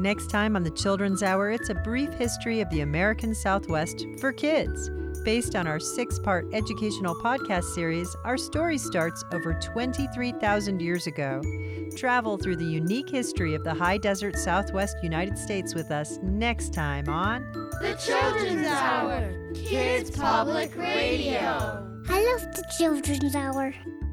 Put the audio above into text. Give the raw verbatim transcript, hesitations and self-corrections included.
Next time on the Children's Hour, it's a brief history of the American Southwest for kids. Based on our six-part educational podcast series, our story starts over twenty-three thousand years ago. Travel through the unique history of the high desert Southwest United States with us next time on The Children's Hour, Kids Public Radio. I love the Children's Hour.